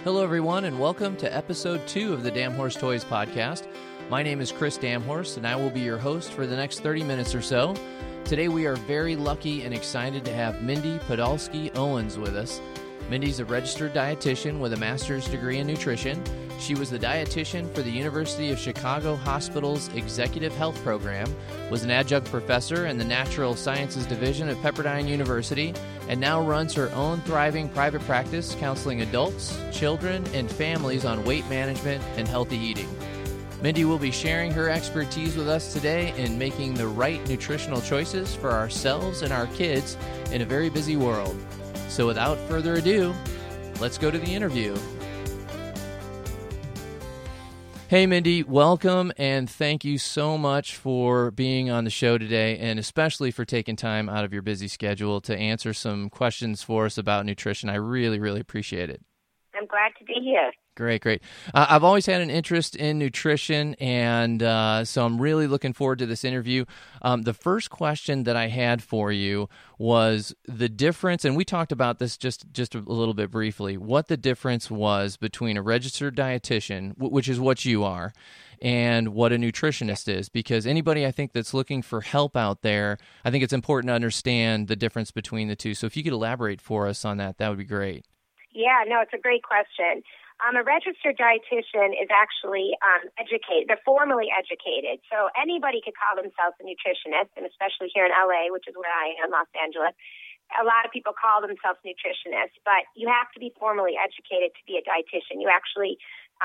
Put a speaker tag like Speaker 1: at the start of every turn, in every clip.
Speaker 1: Hello, everyone, and welcome to episode 2 of the Damn Horse Toys podcast. My name is Chris Damhorse, and I will be your host for the next 30 minutes or so. Today, we are very lucky and excited to have Mindy Podolsky Owens with us. Mindy's a registered dietitian with a master's degree in nutrition. She was the dietitian for the University of Chicago Hospital's Executive Health Program, was an adjunct professor in the Natural Sciences Division at Pepperdine University, and now runs her own thriving private practice counseling adults, children, and families on weight management and healthy eating. Mindy will be sharing her expertise with us today in making the right nutritional choices for ourselves and our kids in a very busy world. So without further ado, let's go to the interview. Hey, Mindy, welcome, and thank you so much for being on the show today, and especially for taking time out of your busy schedule to answer some questions for us about nutrition. I really, really appreciate it.
Speaker 2: I'm glad to be here.
Speaker 1: Great. I've always had an interest in nutrition, and so I'm really looking forward to this interview. The first question that I had for you was the difference, and we talked about this just a little bit briefly, what the difference was between a registered dietitian, which is what you are, and what a nutritionist is. Because anybody, I think, that's looking for help out there, I think it's important to understand the difference between the two. So if you could elaborate for us on that, that would be great.
Speaker 2: Yeah, no, it's a great question. A registered dietitian is actually educated. They're formally educated. So anybody could call themselves a nutritionist, and especially here in LA, which is where I am, Los Angeles, a lot of people call themselves nutritionists, but you have to be formally educated to be a dietitian. You actually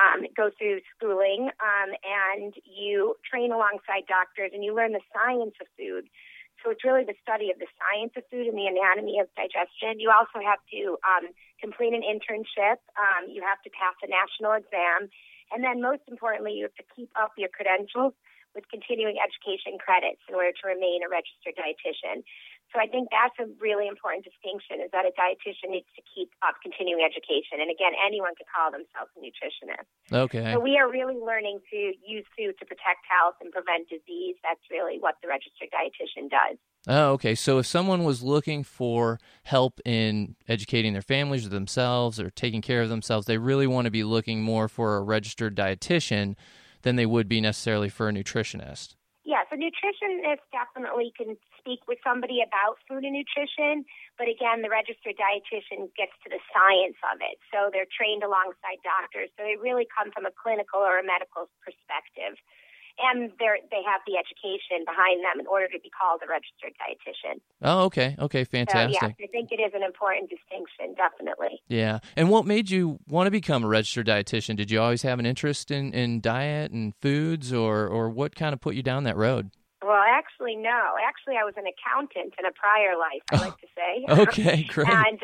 Speaker 2: go through schooling and you train alongside doctors and you learn the science of food. So it's really the study of the science of food and the anatomy of digestion. You also have to complete an internship. You have to pass a national exam. And then most importantly, you have to keep up your credentials with continuing education credits in order to remain a registered dietitian. So I think that's a really important distinction, is that a dietitian needs to keep up continuing education. And again, anyone could call themselves a nutritionist.
Speaker 1: Okay.
Speaker 2: So we are really learning to use food to protect health and prevent disease. That's really what the registered dietitian does.
Speaker 1: Oh, okay. So if someone was looking for help in educating their families or themselves or taking care of themselves, they really want to be looking more for a registered dietitian than they would be necessarily for a nutritionist.
Speaker 2: Yes, a nutritionist definitely can speak with somebody about food and nutrition, but again, the registered dietitian gets to the science of it. So they're trained alongside doctors, so they really come from a clinical or a medical perspective. And they have the education behind them in order to be called a registered dietitian.
Speaker 1: Oh, okay, fantastic.
Speaker 2: So, yeah, I think it is an important distinction, definitely.
Speaker 1: Yeah. And what made you want to become a registered dietitian? Did you always have an interest in diet and foods, or what kind of put you down that road?
Speaker 2: Well, actually, no. Actually, I was an accountant in a prior life, I like to say.
Speaker 1: Okay, great.
Speaker 2: And,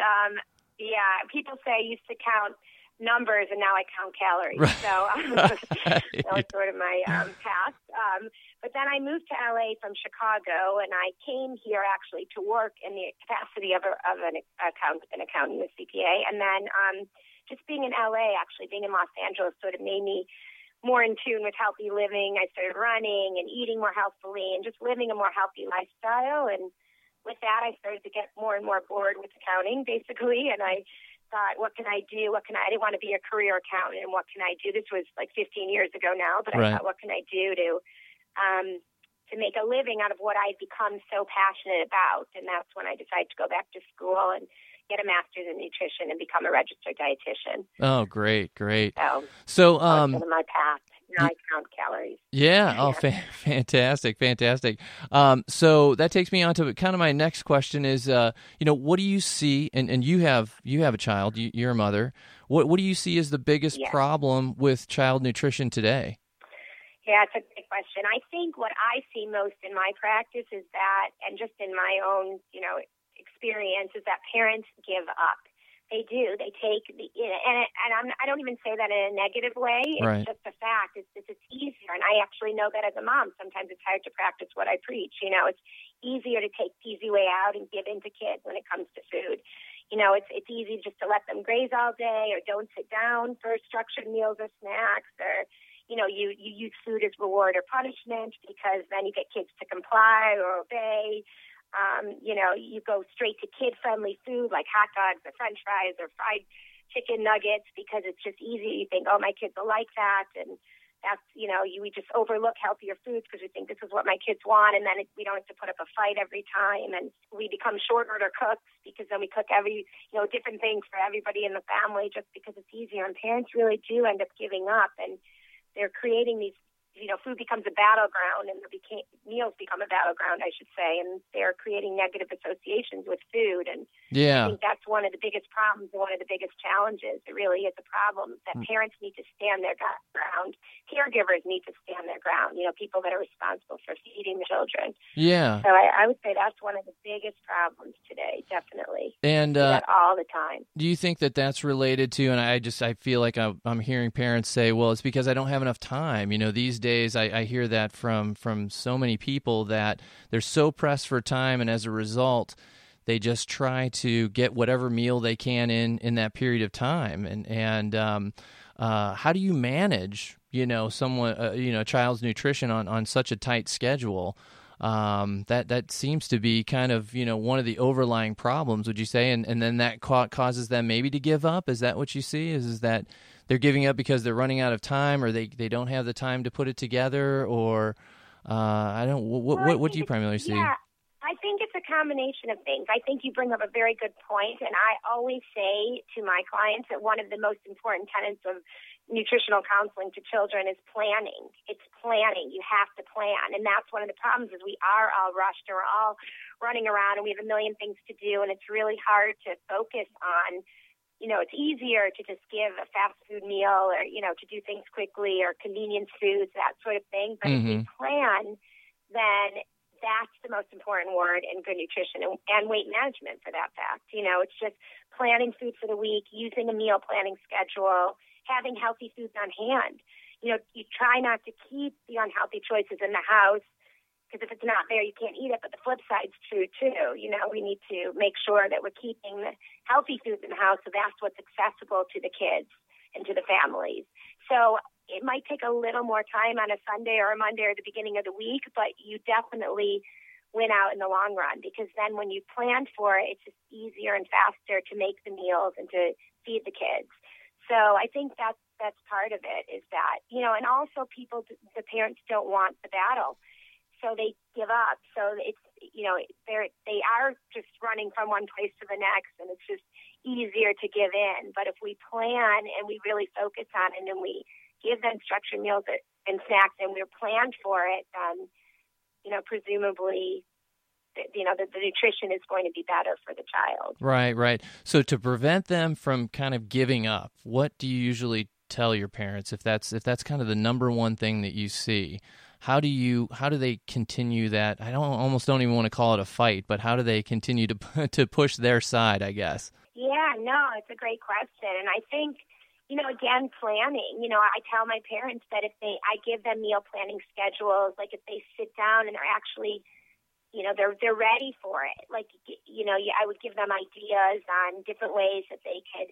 Speaker 2: people say I used to count numbers and now I count calories.
Speaker 1: Right.
Speaker 2: So that was sort of my past. But then I moved to LA from Chicago, and I came here actually to work in the capacity of an accountant, a CPA. And then just being in LA, actually being in Los Angeles, sort of made me more in tune with healthy living. I started running and eating more healthfully and just living a more healthy lifestyle. And with that, I started to get more and more bored with accounting, basically. And I thought, what can I do? I didn't want to be a career accountant, and what can I do? This was like 15 years ago now, but
Speaker 1: Right.
Speaker 2: I thought, what can I do to make a living out of what I'd become so passionate about? And that's when I decided to go back to school and get a master's in nutrition and become a registered dietitian.
Speaker 1: Oh, great.
Speaker 2: So that's sort of my path. Now I count calories.
Speaker 1: Yeah. Oh, fantastic. So that takes me on to kind of my next question is, what do you see? And you have a child. You're a mother. What do you see as the biggest problem with child nutrition today?
Speaker 2: Yeah, it's a great question. I think what I see most in my practice is that, and just in my own, experience, is that parents give up. They do. They take I don't even say that in a negative way. It's
Speaker 1: right.
Speaker 2: just a fact. It's easier, and I actually know that as a mom. Sometimes it's hard to practice what I preach. It's easier to take the easy way out and give in to kids when it comes to food. It's easy just to let them graze all day, or don't sit down for structured meals or snacks, or you use food as reward or punishment, because then you get kids to comply or obey. You go straight to kid-friendly food like hot dogs or French fries or fried chicken nuggets because it's just easy. You think, oh, my kids will like that. And that's, we just overlook healthier foods because we think this is what my kids want. And then we don't have to put up a fight every time. And we become short order cooks because then we cook different things for everybody in the family just because it's easier. And parents really do end up giving up, and they're creating these, food becomes a battleground, and meals become a battleground, I should say, and they're creating negative associations with food. And I think that's one of the biggest problems and one of the biggest challenges. It really is a problem that parents need to stand their ground. Caregivers need to stand their ground, people that are responsible for feeding the children.
Speaker 1: Yeah.
Speaker 2: So I would say that's one of the biggest problems today, definitely.
Speaker 1: And
Speaker 2: that all the time.
Speaker 1: Do you think that that's related to, and I feel like I'm hearing parents say, well, it's because I don't have enough time. These days I hear that from so many people that they're so pressed for time, and as a result, they just try to get whatever meal they can in that period of time. And how do you manage, a child's nutrition on such a tight schedule? That seems to be kind of, one of the overlying problems, would you say? And then that causes them maybe to give up? Is that what you see? Is that they're giving up because they're running out of time, or they don't have the time to put it together, or what do you primarily see?
Speaker 2: Yeah, I think it's a combination of things. I think you bring up a very good point, and I always say to my clients that one of the most important tenets of nutritional counseling to children is planning. It's planning. You have to plan. And that's one of the problems is we are all rushed, and we're all running around, and we have a million things to do, and it's really hard to focus on, it's easier to just give a fast food meal or, to do things quickly, or convenience foods, that sort of thing. But if we plan, then that's the most important word in good nutrition and weight management, for that fact. It's just planning food for the week, using a meal planning schedule, having healthy foods on hand. You try not to keep the unhealthy choices in the house, because if it's not there, you can't eat it. But the flip side's true, too. We need to make sure that we're keeping the healthy foods in the house, so that's what's accessible to the kids and to the families. So it might take a little more time on a Sunday or a Monday or the beginning of the week, but you definitely win out in the long run, because then when you plan for it, it's just easier and faster to make the meals and to feed the kids. So I think that's part of it, is that, and also the parents don't want the battle. So they give up. So it's, they are just running from one place to the next, and it's just easier to give in. But if we plan and we really focus on it, and we give them structured meals and snacks, and we're planned for it, then, presumably, the nutrition is going to be better for the child.
Speaker 1: Right. So to prevent them from kind of giving up, what do you usually tell your parents if that's kind of the number one thing that you see? How do they continue that? I almost don't even want to call it a fight, but how do they continue to push their side, I guess?
Speaker 2: Yeah, no, it's a great question. And I think, again, planning. I tell my parents that I give them meal planning schedules, like if they sit down and they're actually, they're ready for it. Like, I would give them ideas on different ways that they could,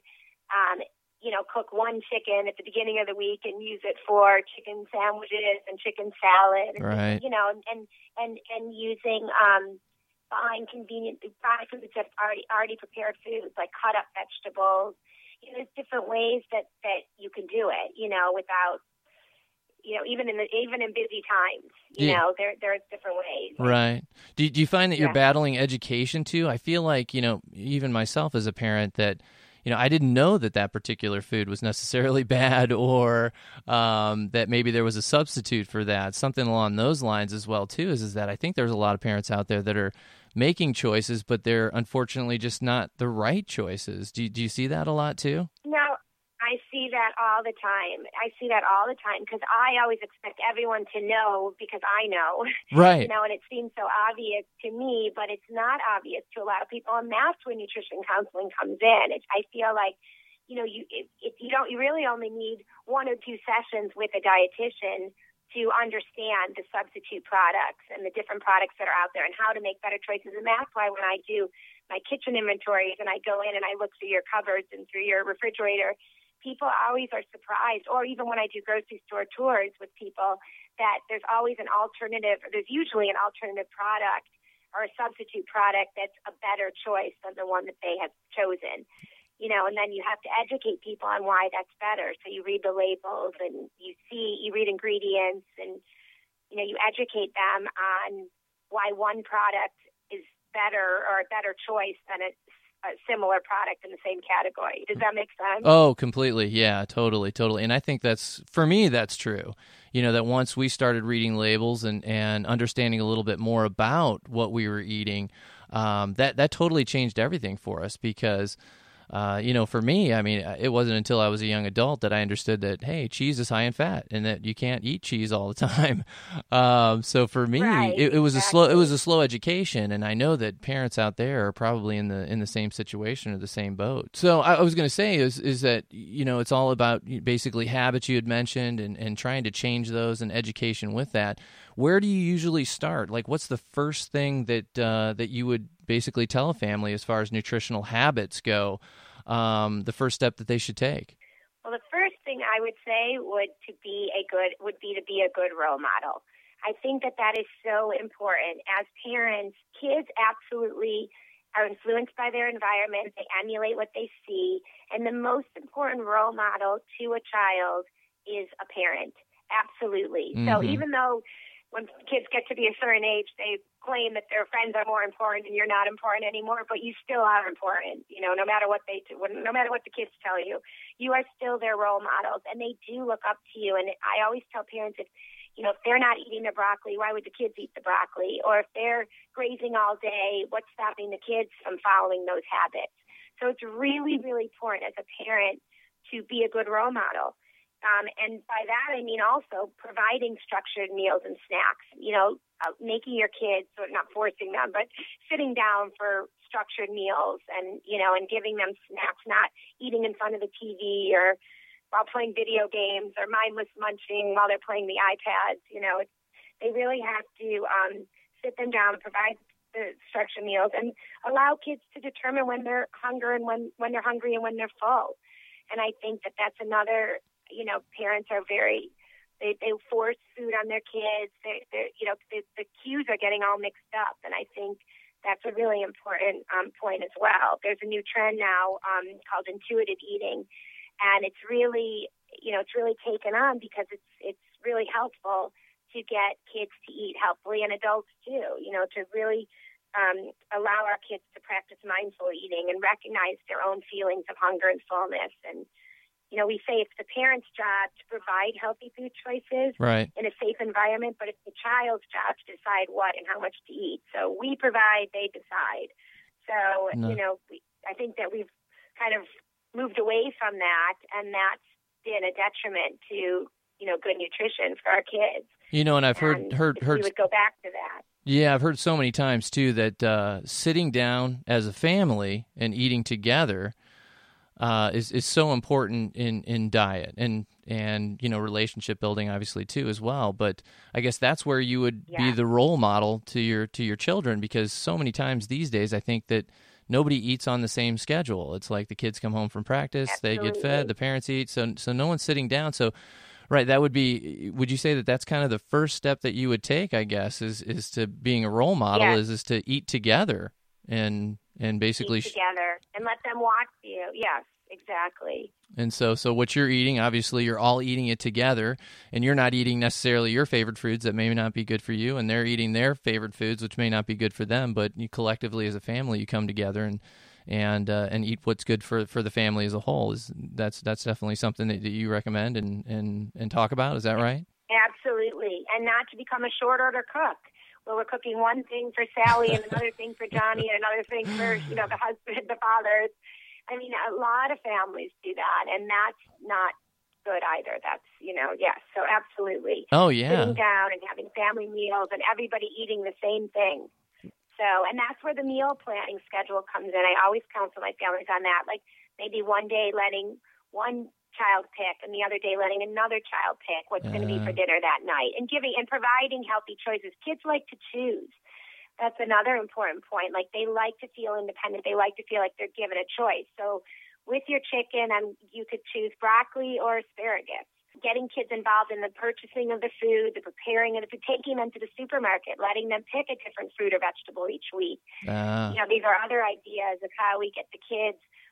Speaker 2: cook one chicken at the beginning of the week and use it for chicken sandwiches and chicken salad.
Speaker 1: Right.
Speaker 2: And using buying foods that already prepared foods, like cut up vegetables. There's different ways that you can do it, without, even in busy times, there's different ways.
Speaker 1: Right. Do you find that you're battling education too? I feel like, even myself as a parent, that I didn't know that particular food was necessarily bad, or that maybe there was a substitute for that. Something along those lines as well, too, is that I think there's a lot of parents out there that are making choices, but they're unfortunately just not the right choices. Do you see that a lot, too?
Speaker 2: No, I see that all the time. Because I always expect everyone to know, because I know.
Speaker 1: Right.
Speaker 2: And it seems so obvious to me, but it's not obvious to a lot of people. And that's when nutrition counseling comes in. I feel like, you really only need 1 or 2 sessions with a dietitian to understand the substitute products and the different products that are out there and how to make better choices. And that's why when I do my kitchen inventories and I go in and I look through your cupboards and through your refrigerator, people always are surprised, or even when I do grocery store tours with people, that there's always an alternative, or there's usually an alternative product or a substitute product that's a better choice than the one that they have chosen. and then you have to educate people on why that's better. So you read the labels and you read ingredients, and, you educate them on why one product is better or a better choice than a similar product in the same category. Does that make sense?
Speaker 1: Oh, completely. Yeah, totally. And I think for me, that's true. That once we started reading labels and understanding a little bit more about what we were eating, that totally changed everything for us because, for me, I mean, it wasn't until I was a young adult that I understood that, hey, cheese is high in fat and that you can't eat cheese all the time. So for me,
Speaker 2: right,
Speaker 1: it was
Speaker 2: exactly.
Speaker 1: it was a slow education. And I know that parents out there are probably in the same situation or the same boat. So I was going to say is that, it's all about basically habits you had mentioned and trying to change those and education with that. Where do you usually start? Like, what's the first thing that you would basically tell a family as far as nutritional habits go? The first step that they should take?
Speaker 2: Well, the first thing I would say would be to be a good role model. I think that is so important. As parents, kids absolutely are influenced by their environment. They emulate what they see. And the most important role model to a child is a parent. Absolutely.
Speaker 1: Mm-hmm.
Speaker 2: So even though when kids get to be a certain age, they claim that their friends are more important and you're not important anymore, but you still are important. No matter what they do, no matter what the kids tell you, you are still their role models, and they do look up to you. And I always tell parents, if they're not eating the broccoli, why would the kids eat the broccoli? Or if they're grazing all day, what's stopping the kids from following those habits? So it's really, really important as a parent to be a good role model. And by that, I mean also providing structured meals and snacks, making your kids, or not forcing them, but sitting down for structured meals and giving them snacks, not eating in front of the TV or while playing video games or mindless munching while they're playing the iPads. They really have to sit them down, provide the structured meals, and allow kids to determine when they're hungry and when they're hungry and when they're full. And I think that's another. Parents are they force food on their kids. The cues are getting all mixed up. And I think that's a really important point as well. There's a new trend now called intuitive eating. And it's really taken on because it's really helpful to get kids to eat healthfully, and adults too, to really allow our kids to practice mindful eating and recognize their own feelings of hunger and fullness. And we say it's the parent's job to provide healthy food choices
Speaker 1: right.
Speaker 2: in a safe environment, but it's the child's job to decide what and how much to eat. So we provide, they decide. So, I think that we've kind of moved away from that, and that's been a detriment to, good nutrition for our kids.
Speaker 1: And I've heard
Speaker 2: we would go back to that.
Speaker 1: Yeah, I've heard so many times too that sitting down as a family and eating together is so important in diet and relationship building obviously too as well. But I guess that's where you would be the role model to your children, because so many times these days I think that nobody eats on the same schedule. It's like the kids come home from practice,
Speaker 2: Absolutely.
Speaker 1: They get fed, the parents eat, so no one's sitting down. So right, that would you say that that's kind of the first step that you would take, I guess, is to being a role model, is to eat together and basically
Speaker 2: eat together and let them watch you. Yes, exactly.
Speaker 1: And so what you're eating, obviously you're all eating it together, and you're not eating necessarily your favorite foods that may not be good for you, and they're eating their favorite foods which may not be good for them, but you collectively as a family you come together and eat what's good for the family as a whole. That's definitely something that you recommend and talk about. Is that right?
Speaker 2: Absolutely. And not to become a short order cook. Well, we're cooking one thing for Sally and another thing for Johnny and another thing for, the husband, the father. I mean, a lot of families do that, and that's not good either. That's, yes. So absolutely.
Speaker 1: Oh, yeah.
Speaker 2: Sitting down and having family meals and everybody eating the same thing. So, and that's where the meal planning schedule comes in. I always counsel my families on that. Like maybe one day letting one child pick and the other day letting another child pick what's going to be for dinner that night, and providing healthy choices. Kids like to choose. That's another important point. Like they like to feel independent. They like to feel like they're given a choice. So with your chicken, you could choose broccoli or asparagus. Getting kids involved in the purchasing of the food, the preparing of it, taking them to the supermarket, letting them pick a different fruit or vegetable each week. These are other ideas of how we get the kids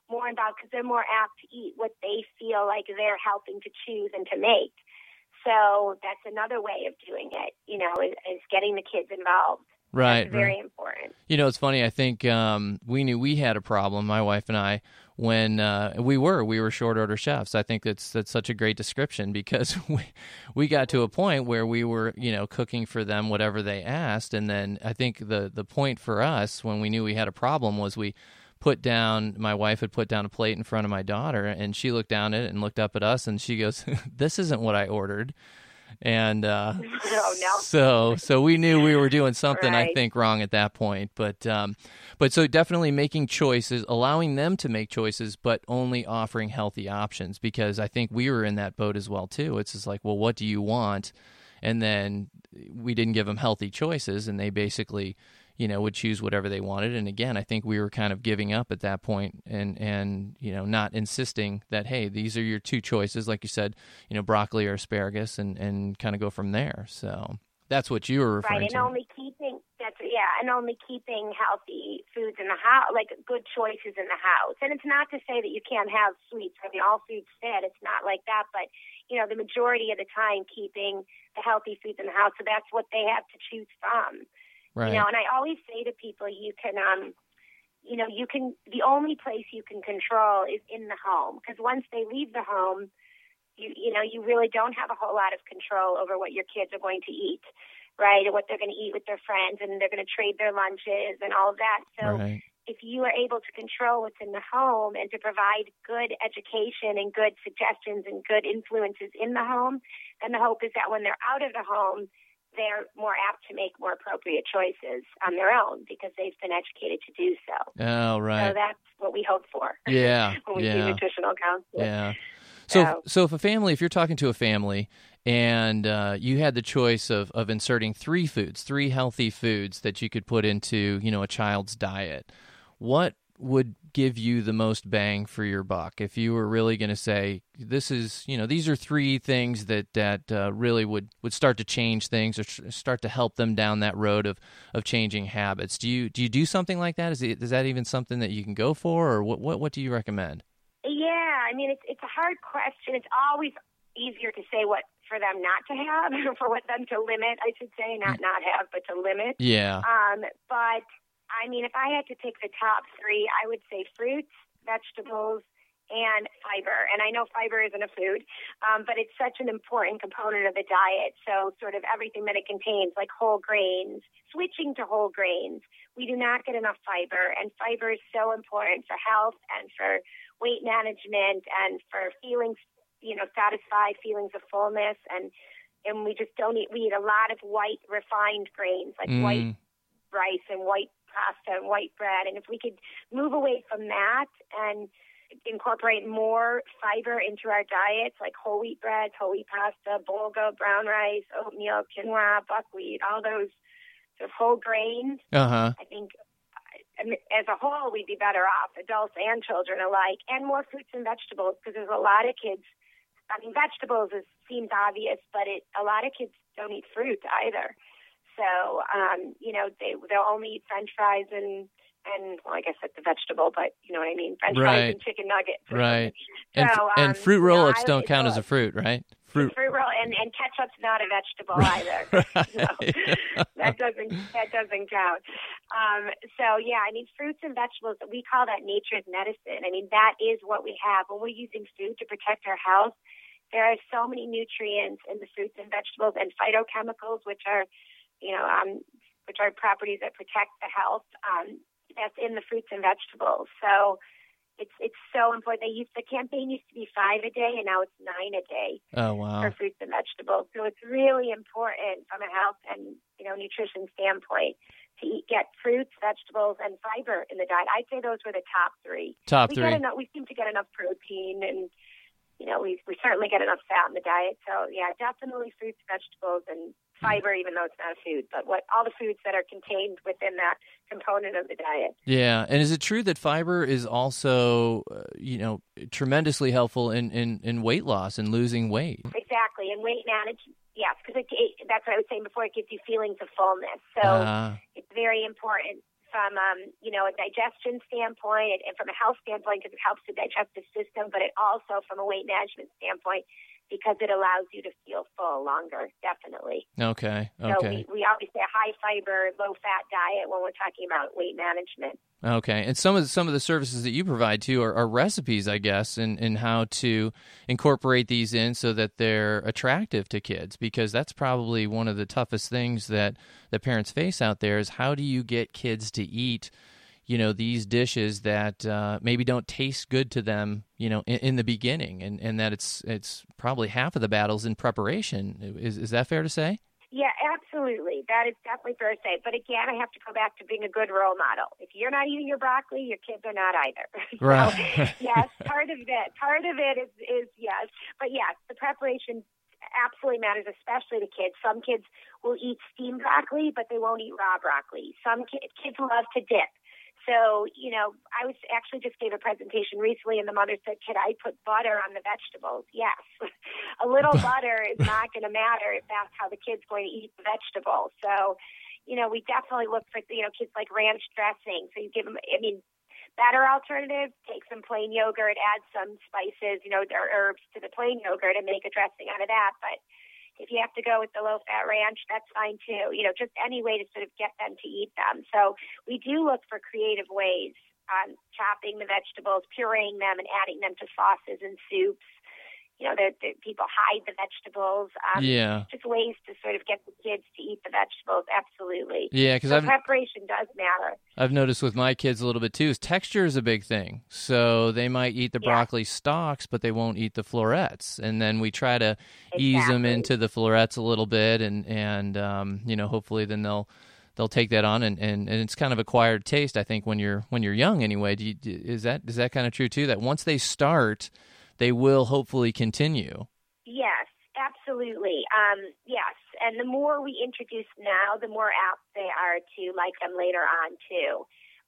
Speaker 2: more involved because they're more apt to eat what they feel like they're helping to choose and to make. So that's another way of doing it, is getting the kids involved.
Speaker 1: Right.
Speaker 2: That's very important.
Speaker 1: It's funny. I think we knew we had a problem, my wife and I, when we were short order chefs. I think that's such a great description because we got to a point where we were, cooking for them whatever they asked. And then I think the point for us when we knew we had a problem was my wife had put down a plate in front of my daughter, and she looked down at it and looked up at us, and she goes, "This isn't what I ordered." And so we knew we were doing something,
Speaker 2: right.
Speaker 1: I think, wrong at that point. But so definitely making choices, allowing them to make choices, but only offering healthy options, because I think we were in that boat as well too. It's just like, well, what do you want? And then we didn't give them healthy choices, and they basically, would choose whatever they wanted. And again, I think we were kind of giving up at that point and not insisting that, hey, these are your two choices, like you said, broccoli or asparagus, and kind of go from there. So that's what you were referring
Speaker 2: to.
Speaker 1: Right,
Speaker 2: and only keeping healthy foods in the house, like good choices in the house. And it's not to say that you can't have sweets. I mean, all foods fit. It's not like that. But, the majority of the time keeping the healthy foods in the house. So that's what they have to choose from.
Speaker 1: Right.
Speaker 2: And I always say to people, the only place you can control is in the home, because once they leave the home, you really don't have a whole lot of control over what your kids are going to eat, right? And what they're going to eat with their friends, and they're going to trade their lunches and all of that. So
Speaker 1: right.
Speaker 2: If you are able to control what's in the home and to provide good education and good suggestions and good influences in the home, then the hope is that when they're out of the home, they're more apt to make more appropriate choices on their own because they've been educated to do so.
Speaker 1: Oh, right.
Speaker 2: So that's what we hope for.
Speaker 1: Yeah.
Speaker 2: when we do nutritional counseling.
Speaker 1: Yeah. So if you're talking to a family and you had the choice of inserting three healthy foods that you could put into, a child's diet, what would give you the most bang for your buck if you were really going to say, this is, these are three things that really would start to change things or start to help them down that road of changing habits? Do you do something like that? Is that even something that you can go for, or what do you recommend?
Speaker 2: Yeah, I mean, it's a hard question. It's always easier to say what for them not to have, for what them to limit, I should say, not have, but to limit.
Speaker 1: Yeah.
Speaker 2: But I mean, if I had to pick the top three, I would say fruits, vegetables, and fiber. And I know fiber isn't a food, but it's such an important component of the diet. So sort of everything that it contains, like whole grains, switching to whole grains. We do not get enough fiber, and fiber is so important for health and for weight management and for feelings, satisfied feelings of fullness. And we just don't eat. We eat a lot of white refined grains, like white rice and white pasta and white bread. And if we could move away from that and incorporate more fiber into our diets, like whole wheat bread, whole wheat pasta, bulgur, brown rice, oatmeal, quinoa, buckwheat, all those sort of whole grains, I think as a whole we'd be better off, adults and children alike, and more fruits and vegetables, because there's a lot of kids. I mean, vegetables seems obvious, but a lot of kids don't eat fruit either. So, they'll only eat French fries and well, I guess that's a vegetable, but you know what I mean? French fries and chicken nuggets.
Speaker 1: Right.
Speaker 2: So,
Speaker 1: and fruit roll-ups don't count as a fruit, right?
Speaker 2: Fruit roll and ketchup's not a vegetable either. So, that doesn't count. Fruits and vegetables, we call that nature's medicine. I mean, that is what we have. When we're using food to protect our health, there are so many nutrients in the fruits and vegetables and phytochemicals, which are properties that protect the health. That's in the fruits and vegetables. So it's so important. The campaign used to be 5 a day, and now it's 9 a day.
Speaker 1: Oh, wow.
Speaker 2: For fruits and vegetables. So it's really important from a health and nutrition standpoint to get fruits, vegetables, and fiber in the diet. I'd say those were the top three. We seem to get enough protein, and we certainly get enough fat in the diet. So yeah, definitely fruits, vegetables, and fiber, even though it's not a food, but all the foods that are contained within that component of the diet.
Speaker 1: Yeah, and is it true that fiber is also, tremendously helpful in weight loss and losing weight?
Speaker 2: Exactly, and weight management. Yes, because that's what I was saying before. It gives you feelings of fullness, so it's very important. from, a digestion standpoint and from a health standpoint because it helps the digestive system, but it also from a weight management standpoint because it allows you to feel full longer, definitely.
Speaker 1: Okay.
Speaker 2: So we always say a high fiber, low fat diet when we're talking about weight management.
Speaker 1: Okay, and some of the services that you provide too are recipes, I guess, in how to incorporate these in so that they're attractive to kids, because that's probably one of the toughest things that parents face out there is how do you get kids to eat, these dishes that maybe don't taste good to them, in the beginning, and that it's probably half of the battles in preparation. Is that fair to say?
Speaker 2: Yeah, absolutely. That is definitely fair to say. But again, I have to go back to being a good role model. If you're not eating your broccoli, your kids are not either.
Speaker 1: Right.
Speaker 2: So, yes, part of it is yes. But yes, the preparation absolutely matters, especially to kids. Some kids will eat steamed broccoli, but they won't eat raw broccoli. Some kids love to dip. So, I was actually just gave a presentation recently, and the mother said, "Could I put butter on the vegetables?" Yes. A little butter is not going to matter if that's how the kid's going to eat the vegetables. So, we definitely look for, kids like ranch dressing. So you give them, better alternative, take some plain yogurt, add some spices, or herbs to the plain yogurt and make a dressing out of that. But if you have to go with the low-fat ranch, that's fine too. Just any way to sort of get them to eat them. So we do look for creative ways on chopping the vegetables, pureeing them, and adding them to sauces and soups. The people hide the vegetables. Just ways to sort of get the kids to eat the vegetables. Absolutely.
Speaker 1: Yeah, because
Speaker 2: preparation does matter.
Speaker 1: I've noticed with my kids a little bit too. Is texture is a big thing. So they might eat the broccoli stalks, but they won't eat the florets. And then we try to ease them into the florets a little bit, and hopefully then they'll take that on, and it's kind of acquired taste. I think when you're young anyway. Is that kind of true too? That once they start, they will hopefully continue. Yes,
Speaker 2: absolutely. Yes, and the more we introduce now, the more apt they are to like them later on too.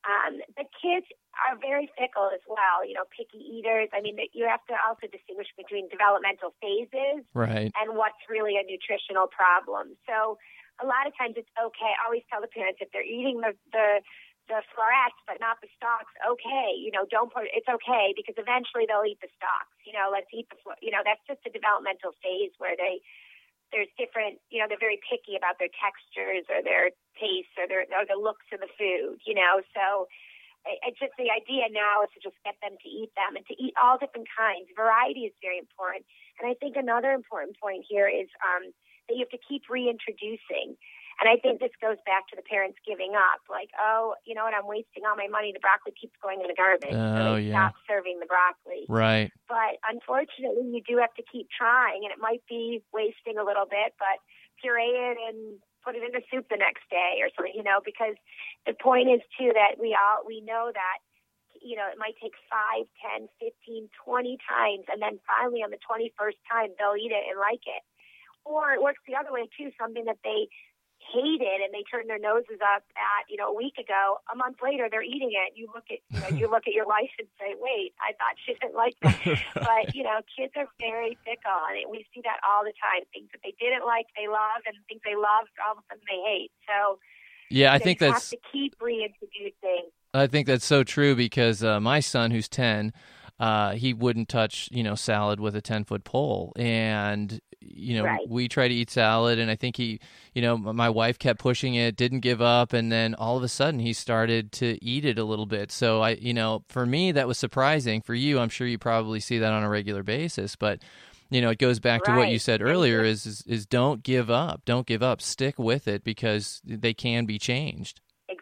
Speaker 2: The kids are very fickle as well, picky eaters. You have to also distinguish between developmental phases and what's really a nutritional problem. So a lot of times it's okay. I always tell the parents if they're eating the florets but not the stalks, okay, it's okay because eventually they'll eat the stalks. Let's eat that's just a developmental phase where there's different, they're very picky about their textures or their tastes or the looks of the food, so it's just the idea now is to just get them to eat them and to eat all different kinds. Variety is very important. And I think another important point here is that you have to keep reintroducing. And I think this goes back to the parents giving up, like, oh, you know what, I'm wasting all my money. The broccoli keeps going in the garbage. So they stop serving the broccoli.
Speaker 1: Right.
Speaker 2: But unfortunately, you do have to keep trying, and it might be wasting a little bit, but puree it and put it in the soup the next day or something, because the point is, too, that we know that, it might take 5, 10, 15, 20 times, and then finally on the 21st time, they'll eat it and like it. Or it works the other way, too, something that they hated and they turned their noses up at, a week ago. A month later, they're eating it. You look at your life and say, wait, I thought she didn't like that. But, kids are very fickle, and we see that all the time. Things that they didn't like, they love, and things they love, all of a sudden they hate. So
Speaker 1: yeah, I think that's
Speaker 2: have to keep reintroducing.
Speaker 1: I think that's so true because my son, who's 10, he wouldn't touch, salad with a 10-foot pole. And, we try to eat salad, and I think he, my wife kept pushing it, didn't give up, and then all of a sudden he started to eat it a little bit. So for me, that was surprising. For you, I'm sure you probably see that on a regular basis, but it goes back to what you said earlier is don't give up. Don't give up. Stick with it because they can be changed.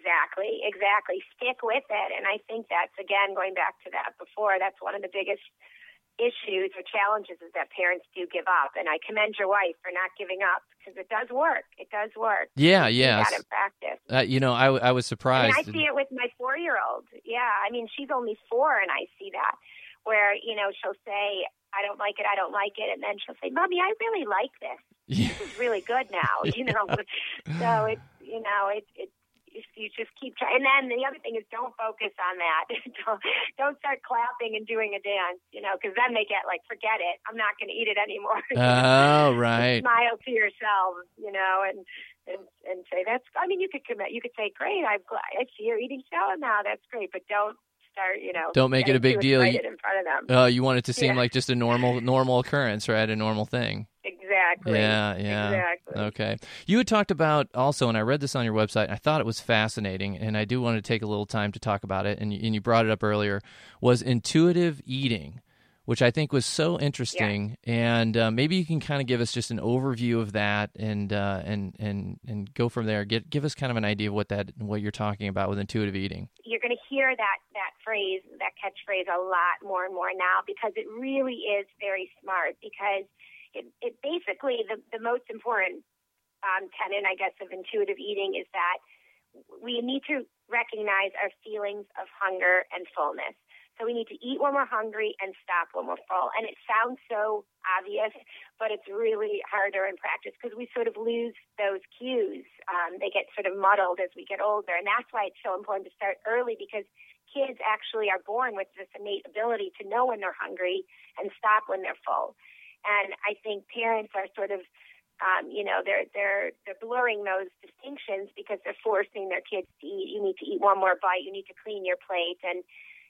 Speaker 2: Exactly. Stick with it. And I think that's, again, going back to that before, that's one of the biggest issues or challenges is that parents do give up. And I commend your wife for not giving up because it does work. It does work.
Speaker 1: Yeah.
Speaker 2: That in practice.
Speaker 1: I was surprised.
Speaker 2: I see it with my 4-year-old. Yeah. She's only 4 and I see that where, she'll say, I don't like it. And then she'll say, Mommy, I really like this. This is really good now, So it's, you just keep trying. And then the other thing is don't focus on that. don't start clapping and doing a dance, because then they get like, forget it. I'm not going to eat it anymore.
Speaker 1: Oh, right.
Speaker 2: Smile to yourselves, and and say, you could commit. You could say, great, I see you're eating salad now. That's great. But don't start,
Speaker 1: don't make it a big deal.
Speaker 2: In front of them.
Speaker 1: You want it to seem like just a normal occurrence, right? A normal thing.
Speaker 2: Exactly.
Speaker 1: Yeah.
Speaker 2: Exactly.
Speaker 1: Okay. You had talked about also, and I read this on your website, and I thought it was fascinating, and I do want to take a little time to talk about it, and you brought it up earlier, was intuitive eating, which I think was so interesting. Yeah. And maybe you can kind of give us just an overview of that and go from there. Give us kind of an idea of what you're talking about with intuitive eating.
Speaker 2: You're going to hear that phrase, that catchphrase a lot more and more now, because it really is very smart, because it basically, the most important tenet, I guess, of intuitive eating is that we need to recognize our feelings of hunger and fullness. So we need to eat when we're hungry and stop when we're full. And it sounds so obvious, but it's really harder in practice because we sort of lose those cues. They get sort of muddled as we get older. And that's why it's so important to start early, because kids actually are born with this innate ability to know when they're hungry and stop when they're full. And I think parents are sort of, they're blurring those distinctions because they're forcing their kids to eat. You need to eat one more bite. You need to clean your plate. And,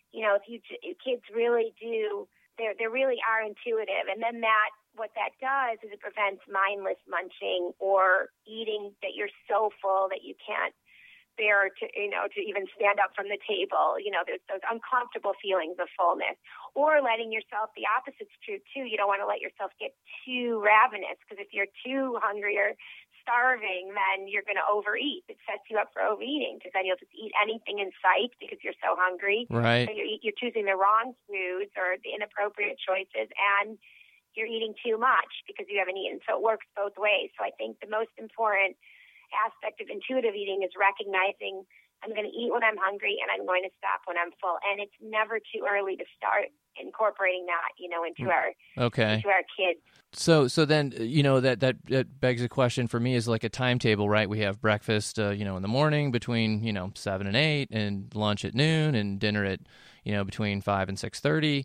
Speaker 2: if kids really do, they really are intuitive. And then what that does is it prevents mindless munching or eating that you're so full that you can't bear to even stand up from the table. There's those uncomfortable feelings of fullness. Or letting yourself, the opposite's true too. You don't want to let yourself get too ravenous, because if you're too hungry or starving, then you're going to overeat. It sets you up for overeating, because then you'll just eat anything in sight because you're so hungry.
Speaker 1: Right.
Speaker 2: So you're choosing the wrong foods or the inappropriate choices, and you're eating too much because you haven't eaten. So it works both ways. So I think the most important aspect of intuitive eating is recognizing I'm going to eat when I'm hungry and I'm going to stop when I'm full. And it's never too early to start incorporating that, into our kids.
Speaker 1: So then, that begs a question for me, is like a timetable, right? We have breakfast, in the morning between, 7 and 8, and lunch at noon, and dinner at, between 5 and 6:30.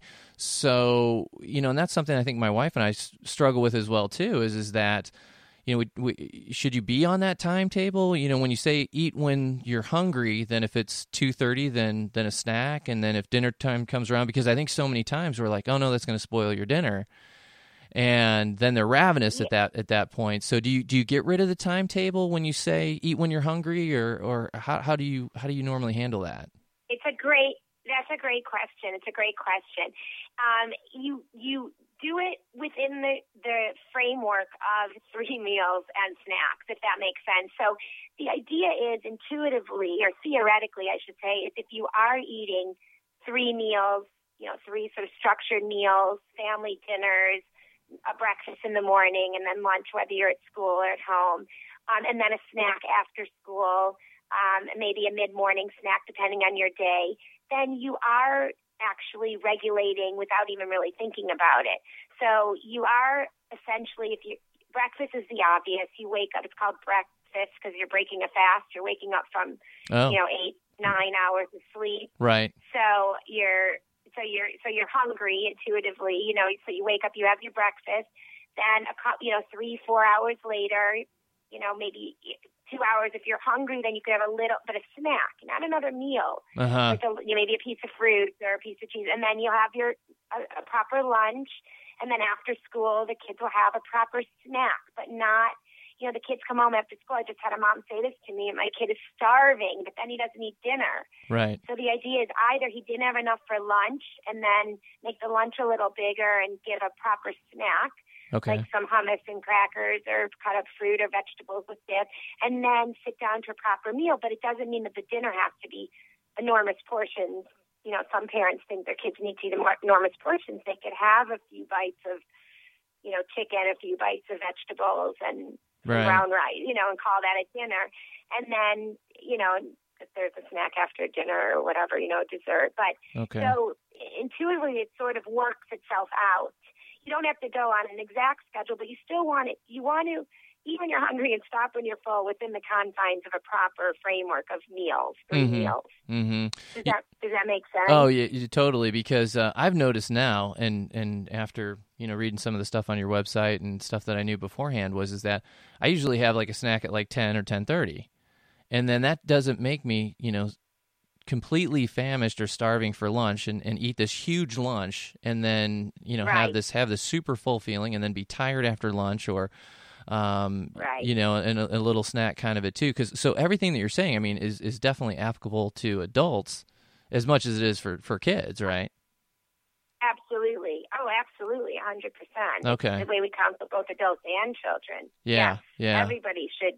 Speaker 1: So, and that's something I think my wife and I struggle with as well too, is that, should you be on that timetable? When you say eat when you're hungry, then if it's 2:30, then a snack, and then if dinner time comes around, because I think so many times we're like, oh no, that's going to spoil your dinner, and then they're ravenous at that point. So do you get rid of the timetable when you say eat when you're hungry, or how do you normally handle that?
Speaker 2: That's a great question. It's a great question. You do it within the framework of 3 meals and snacks, if that makes sense. So the idea is intuitively, or theoretically, I should say, is if you are eating 3 meals, 3 sort of structured meals, family dinners, a breakfast in the morning, and then lunch, whether you're at school or at home, and then a snack after school, maybe a mid-morning snack, depending on your day, then you are actually regulating without even really thinking about it. So you are essentially, breakfast is the obvious. You wake up, it's called breakfast because you're breaking a fast. You're waking up from, 8-9 hours of sleep.
Speaker 1: Right.
Speaker 2: So you're hungry intuitively, so you wake up, you have your breakfast, then 3-4 hours later, maybe 2 hours. If you're hungry, then you could have a little bit of snack, not another meal.
Speaker 1: Uh-huh.
Speaker 2: So, maybe a piece of fruit or a piece of cheese, and then you'll have a proper lunch. And then after school, the kids will have a proper snack, but not, the kids come home after school. I just had a mom say this to me, and my kid is starving, but then he doesn't eat dinner.
Speaker 1: Right.
Speaker 2: So the idea is either he didn't have enough for lunch and then make the lunch a little bigger and give a proper snack.
Speaker 1: Okay.
Speaker 2: Like some hummus and crackers or cut up fruit or vegetables with dip, and then sit down to a proper meal. But it doesn't mean that the dinner has to be enormous portions. Some parents think their kids need to eat enormous portions. They could have a few bites of, chicken, a few bites of vegetables and brown rice, and call that a dinner. And then, if there's a snack after dinner or whatever, dessert. But So intuitively it sort of works itself out. You don't have to go on an exact schedule, but you still want it. You want to eat when you're hungry and stop when you're full within the confines of a proper framework of meals, 3 meals.
Speaker 1: Mm-hmm.
Speaker 2: Does that make sense?
Speaker 1: Oh, yeah, totally. Because I've noticed now, and after reading some of the stuff on your website and stuff that I knew beforehand, is that I usually have like a snack at like 10 or 10:30, and then that doesn't make me completely famished or starving for lunch and eat this huge lunch and then have this super full feeling and then be tired after lunch or and a little snack kind of it too. So everything that you're saying, I mean, is definitely applicable to adults as much as it is for kids, right?
Speaker 2: Absolutely. Oh, absolutely, 100%.
Speaker 1: Okay.
Speaker 2: The way we counsel both adults and children.
Speaker 1: Yeah.
Speaker 2: Everybody should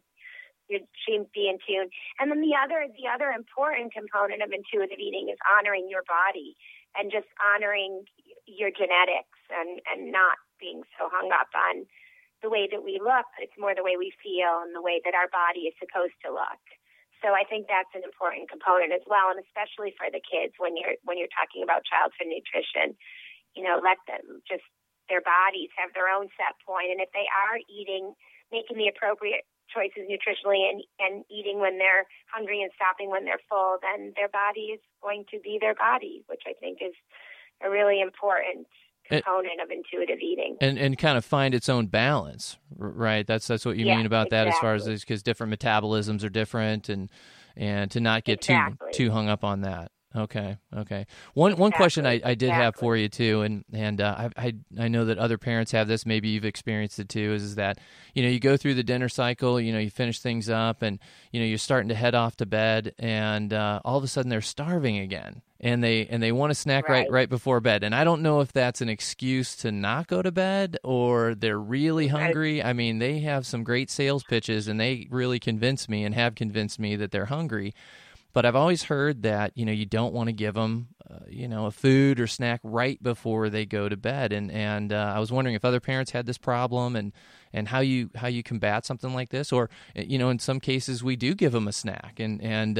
Speaker 2: be in tune. And then the other important component of intuitive eating is honoring your body and just honoring your genetics and not being so hung up on the way that we look, but it's more the way we feel and the way that our body is supposed to look. So I think that's an important component as well, and especially for the kids when you're talking about childhood nutrition, let them just, their bodies have their own set point, and if they are making the appropriate choices nutritionally and eating when they're hungry and stopping when they're full, then their body is going to be their body, which I think is a really important component of intuitive eating. And
Speaker 1: kind of find its own balance, right? That's what you mean about that, as far as because different metabolisms are different, and to not get too hung up on that. Okay. One question I did have for you too, and I know that other parents have this. Maybe you've experienced it too. Is that you go through the dinner cycle, you finish things up, and you're starting to head off to bed, and all of a sudden they're starving again, and they want a snack right before bed. And I don't know if that's an excuse to not go to bed or they're really hungry. I mean, they have some great sales pitches, and they really convince me and have convinced me that they're hungry. But I've always heard that, you don't want to give them, a food or snack right before they go to bed. And I was wondering if other parents had this problem and how you combat something like this. Or, in some cases we do give them a snack. And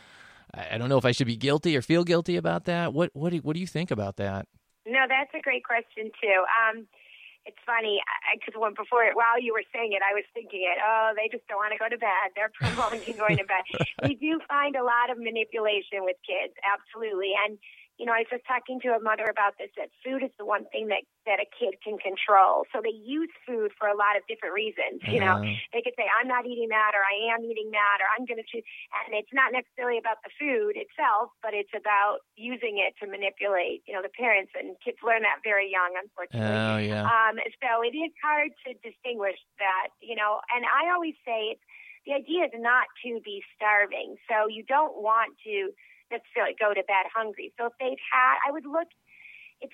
Speaker 1: I don't know if I should be guilty or feel guilty about that. What do you think about that?
Speaker 2: No, that's a great question, too. It's funny, because while you were saying it, I was thinking it. Oh, they just don't want to go to bed. They're promoting going to bed. We do find a lot of manipulation with kids, absolutely. And, I was just talking to a mother about this, that food is the one thing that a kid can control. So they use food for a lot of different reasons. They could say, I'm not eating that, or I am eating that, or I'm going to choose. And it's not necessarily about the food itself, but it's about using it to manipulate, the parents. And kids learn that very young, unfortunately.
Speaker 1: Oh, yeah.
Speaker 2: So it is hard to distinguish that, and I always say the idea is not to be starving. So you don't want to necessarily go to bed hungry. So if they've had, I would look, it's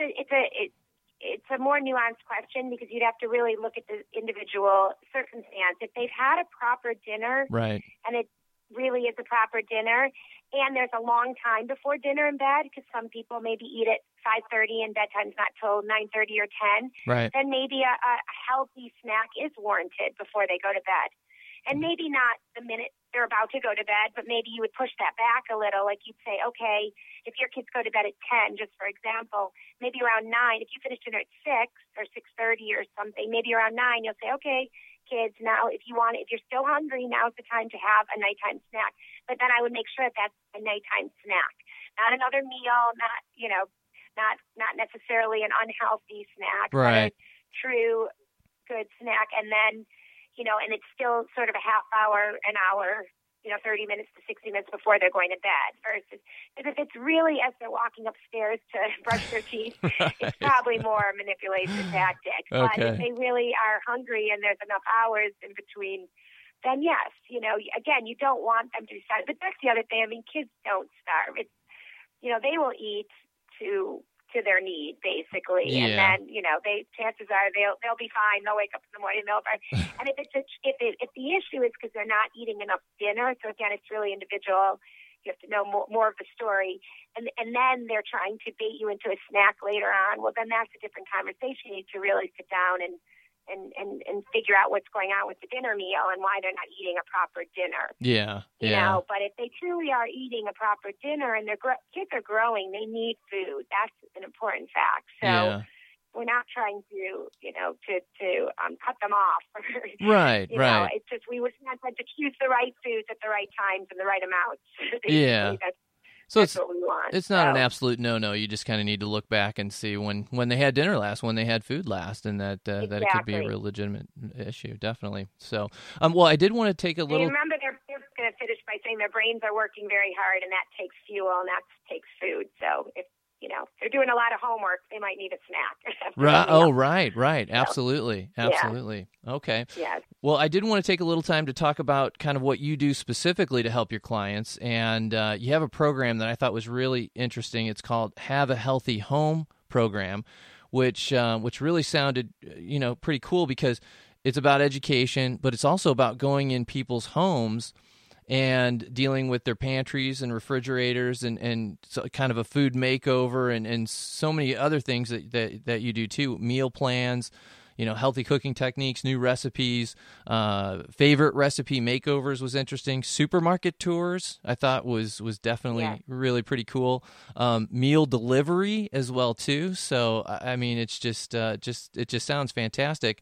Speaker 2: a more nuanced question, because you'd have to really look at the individual circumstance. If they've had a proper dinner,
Speaker 1: right,
Speaker 2: and it really is a proper dinner, and there's a long time before dinner in bed, because some people maybe eat at 5:30 and bedtime's not till 9:30 or 10,
Speaker 1: right,
Speaker 2: then maybe a healthy snack is warranted before they go to bed. And maybe not the minute they're about to go to bed, but maybe you would push that back a little. Like you'd say, okay, if your kids go to bed at 10, just for example, maybe around 9, if you finish dinner at 6 or 6:30 or something, maybe around 9, you'll say, okay, kids, now if you're still hungry, now's the time to have a nighttime snack. But then I would make sure that that's a nighttime snack, not another meal, not necessarily an unhealthy snack,
Speaker 1: right,
Speaker 2: but a true good snack. And then, and it's still sort of a half hour, an hour, 30 minutes to 60 minutes before they're going to bed, versus if it's really as they're walking upstairs to brush their teeth, it's probably more a manipulation tactic.
Speaker 1: Okay.
Speaker 2: But if they really are hungry and there's enough hours in between, then yes, again, you don't want them to be starved. But that's the other thing. I mean, kids don't starve. It's, they will eat to their need, basically.
Speaker 1: Yeah.
Speaker 2: And then, chances are they'll be fine. They'll wake up in the morning, and if the issue is because they're not eating enough dinner, so again, it's really individual. You have to know more of the story, and then they're trying to bait you into a snack later on. Well, then that's a different conversation. You need to really sit down and figure out what's going on with the dinner meal and why they're not eating a proper dinner.
Speaker 1: Yeah.
Speaker 2: But if they truly are eating a proper dinner and their kids are growing, they need food. That's an important fact. So, we're not trying to, to cut them off.
Speaker 1: Right.
Speaker 2: It's just we would not to choose the right foods at the right times and the right amounts.
Speaker 1: Yeah.
Speaker 2: That's what we want.
Speaker 1: It's not an absolute no. You just kind of need to look back and see when they had dinner last, when they had food last, and that
Speaker 2: exactly.
Speaker 1: that it could be a real legitimate issue. Definitely. So, well, I did want to take a little.
Speaker 2: Remember, they're going to finish by saying their brains are working very hard, and that takes fuel, and that takes food. So if they're doing a lot of homework, they might need a snack.
Speaker 1: Right. Oh, right. Absolutely. Okay.
Speaker 2: Yes.
Speaker 1: Well, I did want to take a little time to talk about kind of what you do specifically to help your clients, and you have a program that I thought was really interesting. It's called Have a Healthy Home program, which really sounded pretty cool because it's about education, but it's also about going in people's homes and dealing with their pantries and refrigerators and so kind of a food makeover and so many other things that you do too, meal plans, healthy cooking techniques, new recipes, favorite recipe makeovers was interesting. Supermarket tours I thought was definitely really pretty cool. Meal delivery as well too. So I mean, it's it just sounds fantastic.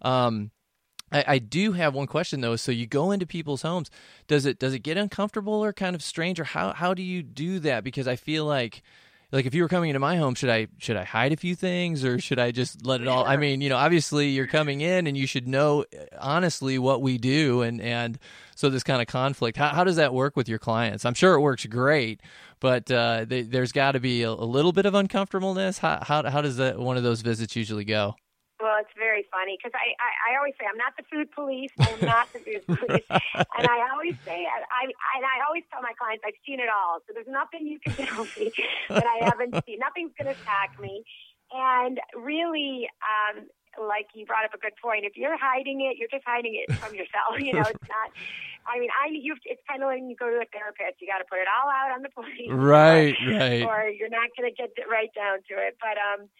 Speaker 1: I do have one question though. So you go into people's homes. Does it get uncomfortable or kind of strange, or how do you do that? Because I feel like if you were coming into my home, should I hide a few things, or should I just let it all? I mean, obviously you're coming in and you should know honestly what we do, and so this kind of conflict. How does that work with your clients? I'm sure it works great, but there's got to be a little bit of uncomfortableness. How does one of those visits usually go?
Speaker 2: Well, it's very funny because I always say I'm not the food police. I'm not the food police, and I always say I always tell my clients I've seen it all. So there's nothing you can tell me that I haven't seen. Nothing's going to shock me. And really, like you brought up a good point. If you're hiding it, you're just hiding it from yourself. It's not. I mean, it's kind of like when you go to a therapist. You got to put it all out on the plate,
Speaker 1: right,
Speaker 2: or you're not going to get right down to it. But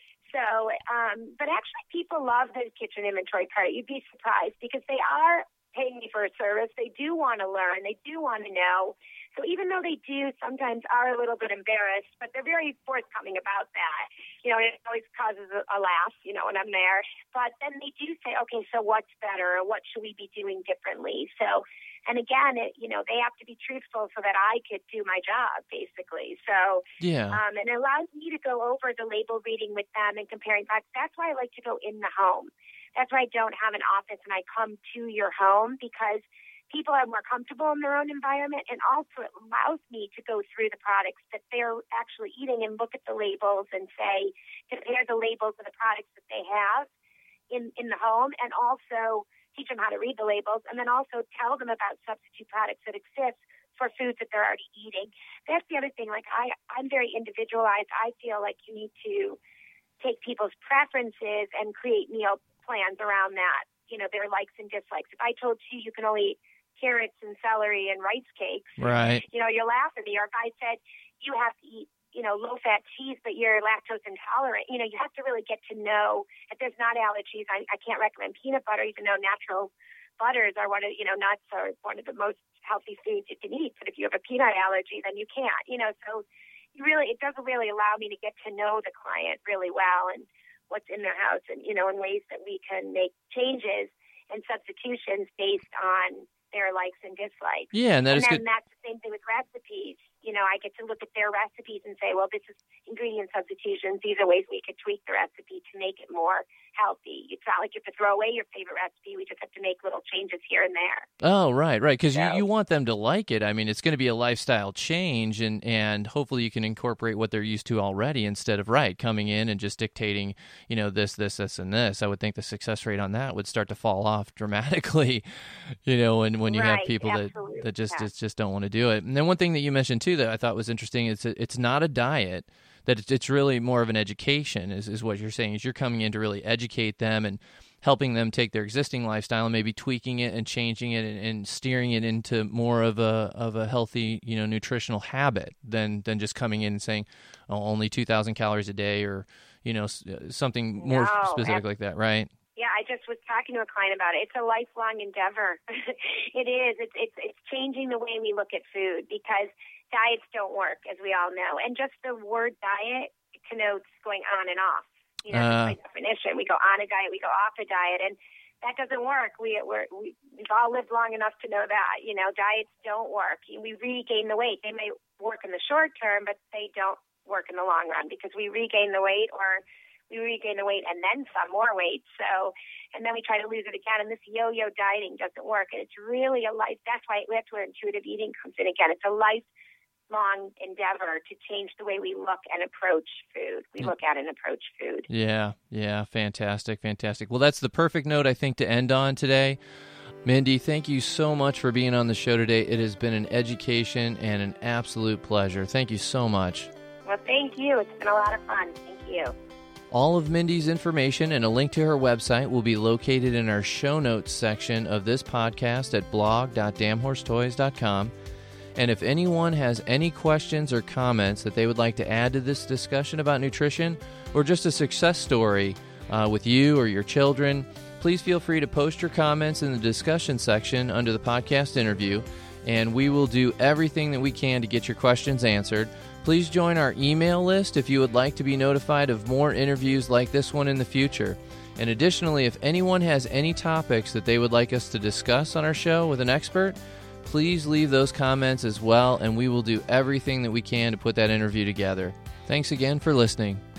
Speaker 2: but actually people love the kitchen inventory part. You'd be surprised because they are paying me for a service. They do want to learn. They do want to know. So even though they do sometimes are a little bit embarrassed, but they're very forthcoming about that. It always causes a laugh, when I'm there. But then they do say, okay, so what's better? Or what should we be doing differently? So, and again, they have to be truthful so that I could do my job, basically. So, and it allows me to go over the label reading with them and comparing facts. That's why I like to go in the home. That's why I don't have an office and I come to your home, because people are more comfortable in their own environment, and also it allows me to go through the products that they're actually eating and look at the labels and compare the labels of the products that they have in the home, and also teach them how to read the labels, and then also tell them about substitute products that exist for foods that they're already eating. That's the other thing. Like I'm very individualized. I feel like you need to take people's preferences and create meal plans around that, their likes and dislikes. If I told you can only eat carrots and celery and rice cakes,
Speaker 1: right?
Speaker 2: You'll laugh at me. Or if I said you have to eat, low-fat cheese, but you're lactose intolerant, you have to really get to know if there's not allergies. I can't recommend peanut butter, even though natural butters are nuts are one of the most healthy foods you can eat. But if you have a peanut allergy, then you can't, so it doesn't really allow me to get to know the client really well and what's in their house, and, in ways that we can make changes and substitutions based on their likes and dislikes.
Speaker 1: Yeah, and
Speaker 2: then
Speaker 1: good.
Speaker 2: That's the same thing with recipes. I get to look at their recipes and say, well, this is ingredient substitutions. These are ways we could tweak the recipe to make it more healthy. It's not like you have to throw away your favorite recipe. We just have to make little changes here and there.
Speaker 1: Oh, right. Because you want them to like it. I mean, it's going to be a lifestyle change, and hopefully you can incorporate what they're used to already instead of, coming in and just dictating, this, and this. I would think the success rate on that would start to fall off dramatically, when you have people that just don't want to do it. And then one thing that you mentioned, too, that I thought was interesting is it's not a diet. That it's really more of an education is what you're saying, is you're coming in to really educate them and helping them take their existing lifestyle and maybe tweaking it and changing it and steering it into more of a healthy, nutritional habit than just coming in and saying, only 2,000 calories a day or, something more specific like that, right?
Speaker 2: Yeah, I just was talking to a client about it. It's a lifelong endeavor. It is. It's changing the way we look at food, because diets don't work, as we all know. And just the word diet connotes going on and off. That's by definition. We go on a diet, we go off a diet, and that doesn't work. We've all lived long enough to know that, diets don't work. We regain the weight. They may work in the short term, but they don't work in the long run because we regain the weight and then some more weight. So, and then we try to lose it again. And this yo-yo dieting doesn't work. And it's really a life. That's why intuitive eating comes in again. It's a lifelong endeavor to change the way we look and approach food. We look at and approach food.
Speaker 1: Yeah. Fantastic. Well, that's the perfect note, I think, to end on today. Mindy, thank you so much for being on the show today. It has been an education and an absolute pleasure. Thank you so much.
Speaker 2: Well, thank you. It's been a lot of fun. Thank you.
Speaker 1: All of Mindy's information and a link to her website will be located in our show notes section of this podcast at blog.damnhorsetoys.com. And if anyone has any questions or comments that they would like to add to this discussion about nutrition, or just a success story with you or your children, please feel free to post your comments in the discussion section under the podcast interview, and we will do everything that we can to get your questions answered. Please join our email list if you would like to be notified of more interviews like this one in the future. And additionally, if anyone has any topics that they would like us to discuss on our show with an expert, please leave those comments as well, and we will do everything that we can to put that interview together. Thanks again for listening.